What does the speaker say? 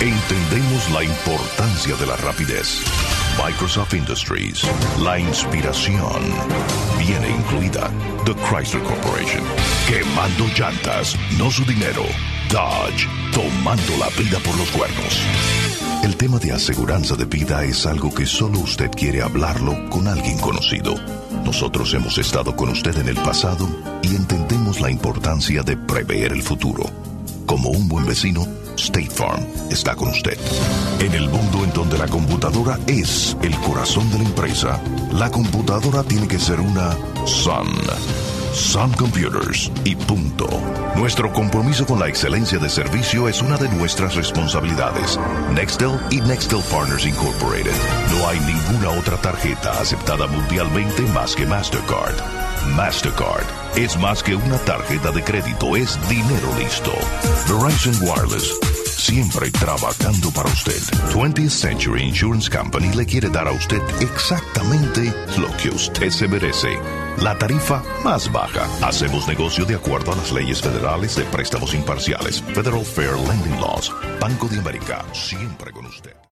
Entendemos la importancia de la rapidez. Microsoft Industries, la inspiración, viene incluida. The Chrysler Corporation, quemando llantas, no su dinero. Dodge, tomando la vida por los cuernos. El tema de aseguranza de vida es algo que solo usted quiere hablarlo con alguien conocido. Nosotros hemos estado con usted en el pasado y entendemos la importancia de prever el futuro. Como un buen vecino, State Farm está con usted. En el mundo en donde la computadora es el corazón de la empresa, la computadora tiene que ser una Sun Computers y punto. Nuestro compromiso con la excelencia de servicio es una de nuestras responsabilidades. Nextel y Nextel Partners Incorporated. No hay ninguna otra tarjeta aceptada mundialmente más que Mastercard. Mastercard es más que una tarjeta de crédito, es dinero listo. Verizon Wireless, siempre trabajando para usted. 20th Century Insurance Company le quiere dar a usted exactamente lo que usted se merece. La tarifa más baja. Hacemos negocio de acuerdo a las leyes federales de préstamos imparciales. Federal Fair Lending Laws. Banco de América, siempre con usted.